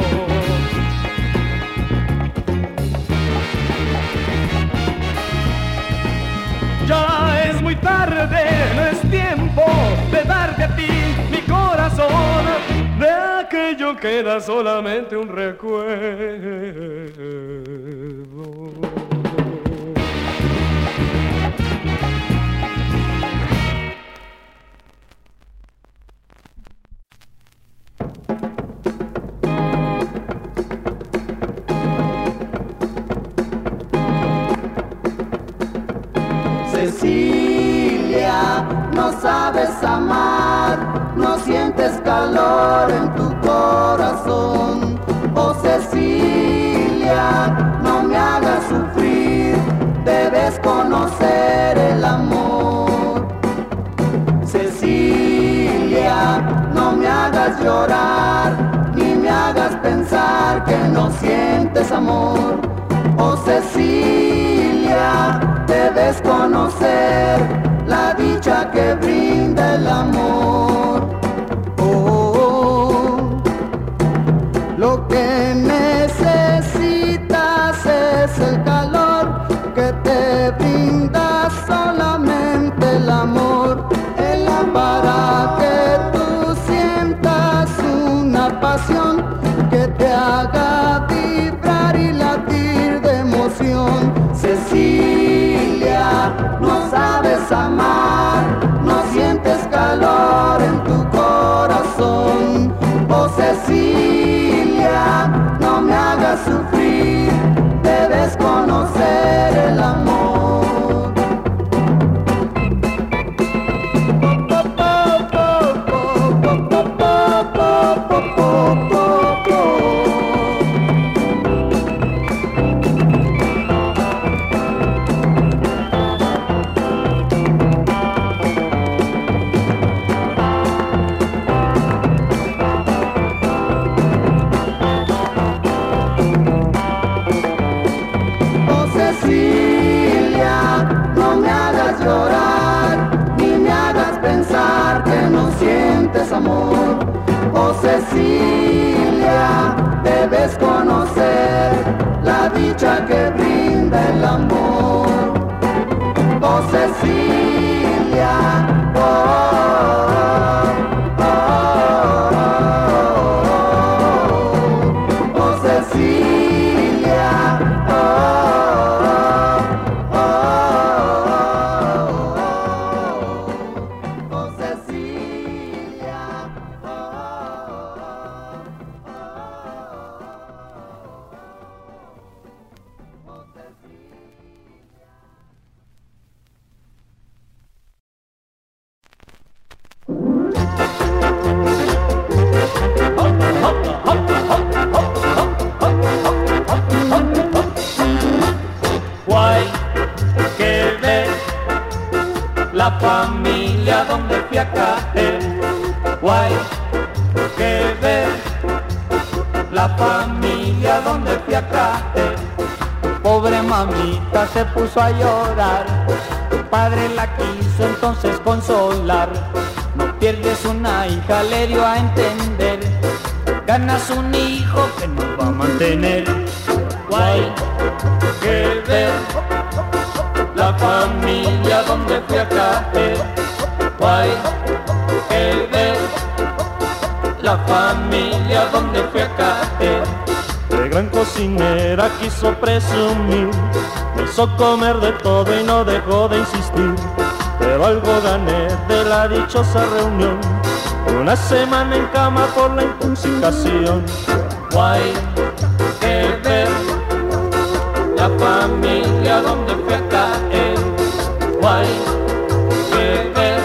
Ya es muy tarde, no es tiempo de darte a ti mi corazón. De aquello queda solamente un recuerdo. Cecilia, no sabes amar, no sientes calor en tu corazón. Oh Cecilia, no me hagas sufrir, debes conocer el amor. Cecilia, no me hagas llorar, ni me hagas pensar que no sientes amor. Oh Cecilia, debes conocer la dicha que brinda el amor. Oh, lo que necesitas es el calor que te brinda solamente el amor. Para que tú sientas una pasión que te haga vibrar y latir de emoción. Cecilia, no sabes amar, no sientes calor en tu corazón. Oh Cecilia, no me hagas sufrir, debes conocer el amor. Amor, oh Cecilia, debes conocer la dicha que brinda el amor. Oh Cecilia, oh, oh, oh, oh, oh Cecilia, oh, oh, oh, oh Cecilia. Guay, que ver la familia donde fui a caer. Guay, que ver la familia donde fui a caer. Pobre mamita se puso a llorar, tu padre la quiso entonces consolar. No pierdes una hija, le dio a entender, ganas un hijo que nos va a mantener. Guay, que ver la familia donde fui a caer. Guay, que ver la familia donde fui a caer. De gran cocinera quiso presumir, me hizo comer de todo y no dejó de insistir. Pero algo gané de la dichosa reunión, una semana en cama por la intoxicación. Guay, que ver la familia donde fui a caer. Guay, que ver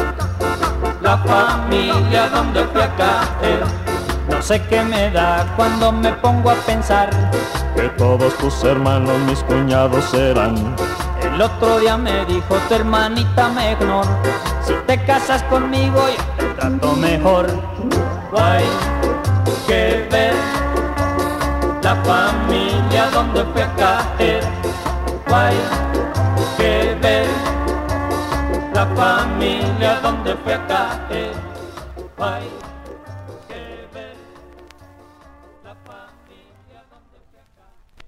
la familia donde fui a caer. No sé qué me da cuando me pongo a pensar que todos tus hermanos mis cuñados serán. El otro día me dijo tu hermanita mejor, si te casas conmigo yo te trato mejor. Guay, que ver la familia donde fui a caer. Guay, que ver la familia donde fui a caer. Guay, que ver la familia donde fui a caer.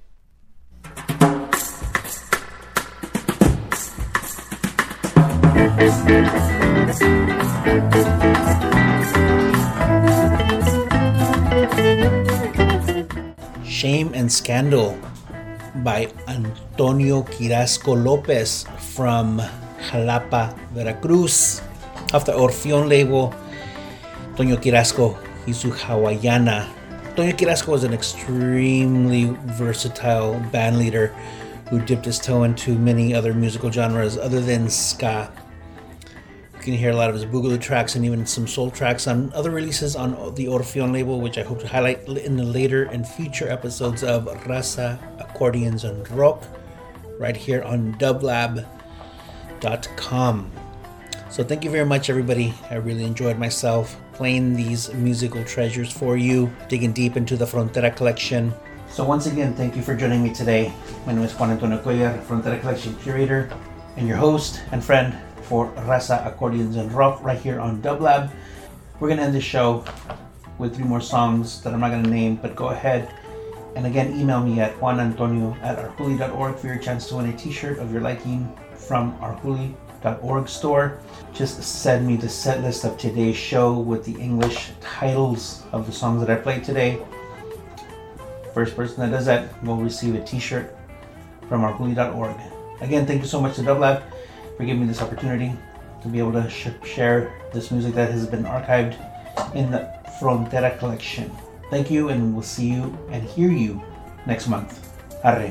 Shame and Scandal by Antonio Quirasco Lopez from Jalapa, Veracruz. Off the Orfeon label, Antonio Quirasco, he's a Hawaiiana. Antonio Quirasco is an extremely versatile band leader who dipped his toe into many other musical genres other than ska. You can hear a lot of his boogaloo tracks and even some soul tracks on other releases on the Orfeon label, which I hope to highlight in the later and future episodes of Raza, Accordions, and Rock, right here on dublab.com. So thank you very much, everybody. I really enjoyed myself playing these musical treasures for you, digging deep into the Frontera collection. So once again, thank you for joining me today. My name is Juan Antonio Cuellar, Frontera Collection Curator, and your host and friend for Raza, Accordions, and Rock right here on Dublab. We're going to end the show with 3 more songs that I'm not going to name, but go ahead and again email me at juanantonio@arjuli.org for your chance to win a t-shirt of your liking from arjuli.org store. Just send me the set list of today's show with the English titles of the songs that I played today. First person that does that will receive a t-shirt from arjuli.org. Again, thank you so much to Dublab for giving me this opportunity to be able to share this music that has been archived in the Frontera collection. Thank you, and we'll see you and hear you next month. Arre.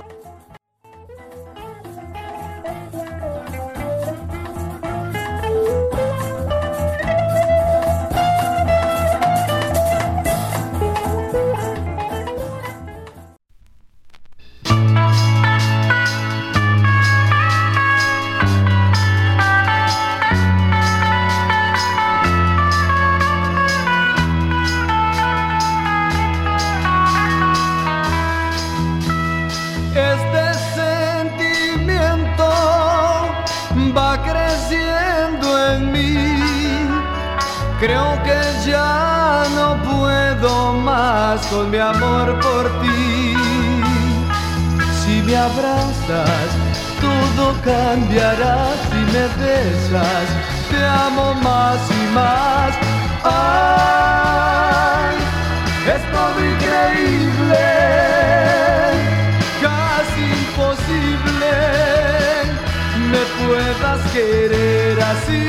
Creo que ya no puedo más con mi amor por ti. Si me abrazas, todo cambiará. Si me besas, te amo más y más. ¡Ay! Es todo increíble, casi imposible, me puedas querer así.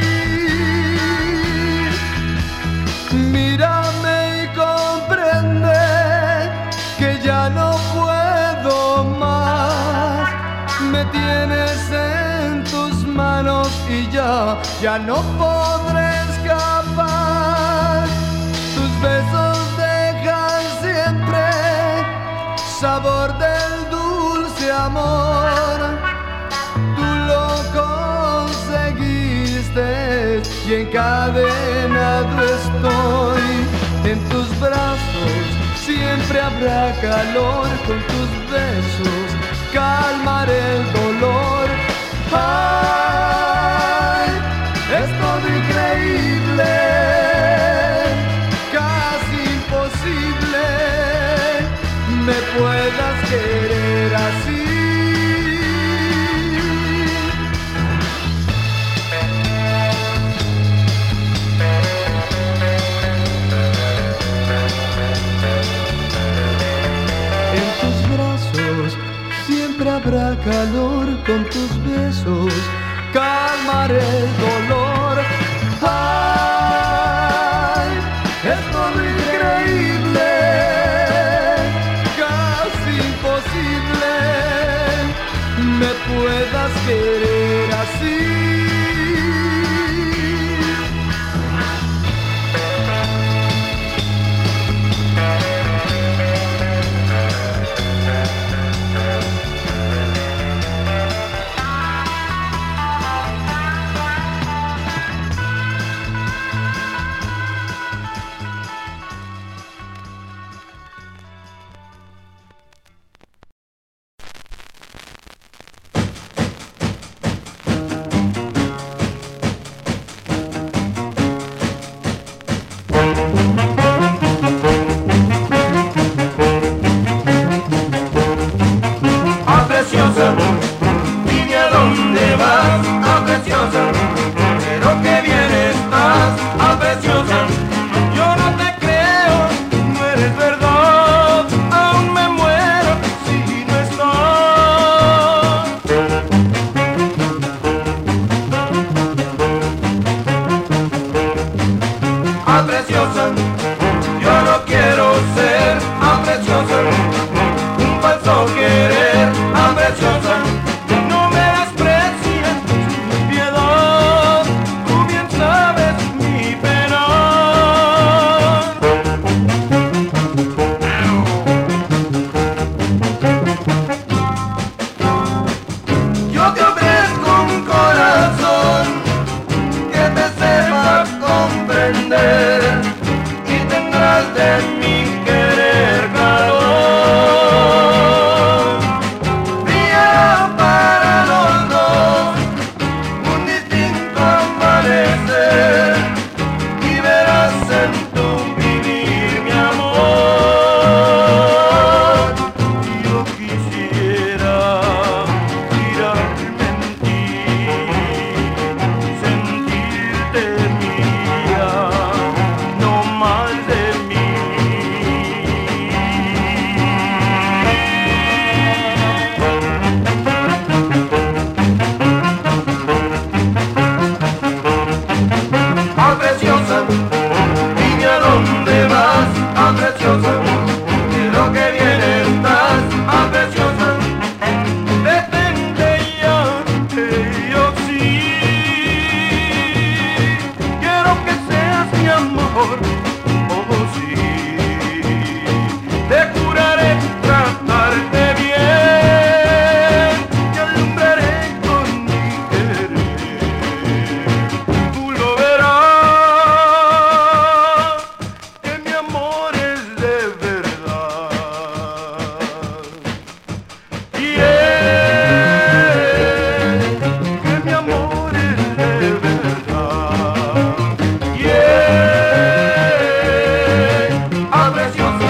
Mírame y comprende que ya no puedo más. Me tienes en tus manos y ya no podré escapar. Tus besos dejan siempre sabor del dulce amor. Tú lo conseguiste y encadenado estoy en tus brazos. Siempre habrá calor, con tus besos calmaré el dolor. ¡Ay! Es todo increíble, casi imposible, me puedas querer así. Habrá calor, con tus besos calmaré el dolor. ¡Ay! Es todo increíble, casi imposible, me puedas querer así. ah, preciosa, que lo que viene estás, ah, preciosa. Detente ya, yo sí, quiero que seas mi amor, oh sí, te juraré tratarte bien, te alumbraré con mi querer, tú lo verás, que mi amor es de verdad. Que mi amor es de verdad. Ah, preciosa.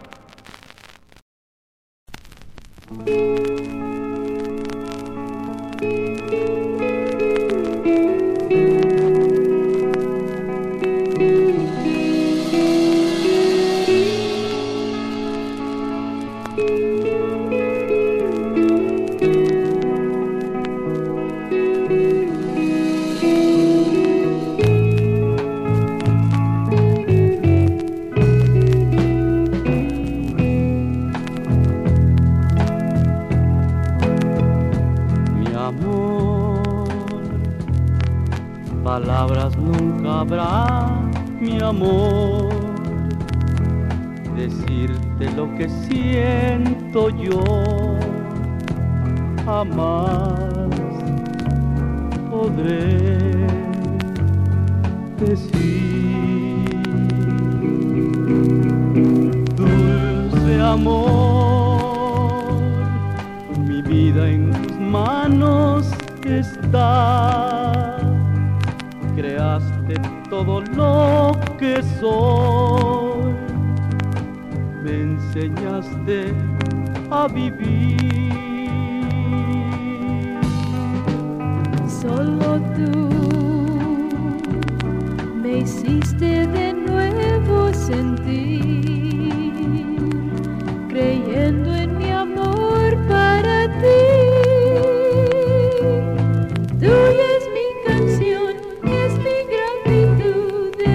Mi amor, palabras nunca habrá, mi amor, decirte lo que siento yo, jamás podré decir. Dulce amor, mi vida en tus manos está, creaste todo lo que soy, me enseñaste a vivir. Solo tú me hiciste de nuevo sentir, creyendo en mi amor para ti. Tuya es mi canción, es mi gratitud de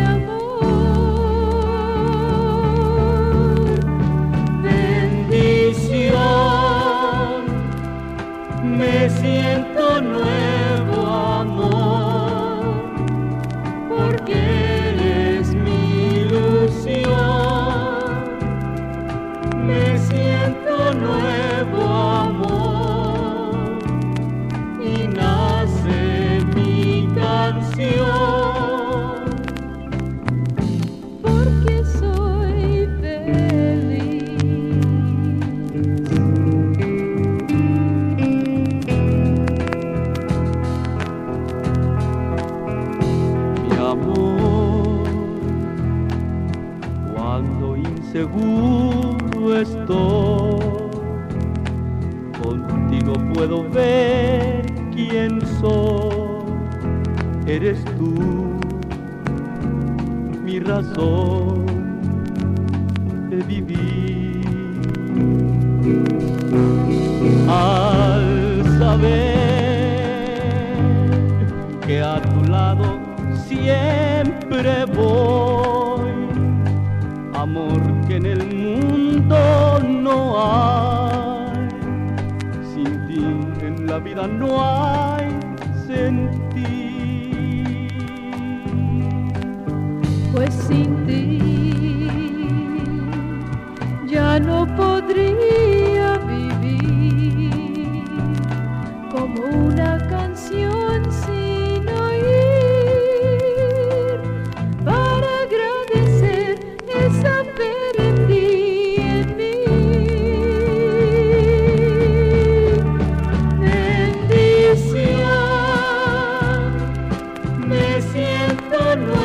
amor. Bendición, me siento nuevo amor, porque eres mi ilusión. Me siento nuevo amor y nace mi canción, porque soy feliz. Mi amor, cuando inseguro estoy, contigo puedo ver quién soy. Eres tú mi razón de vivir. Al saber que a tu lado siempre voy, amor que en el mundo no hay, sin ti en la vida no hay sentir. Pues sin ti ya no podría vivir, como una canción sin oír, para agradecer esa fe en ti y en mí. Bendición, me siento nuevo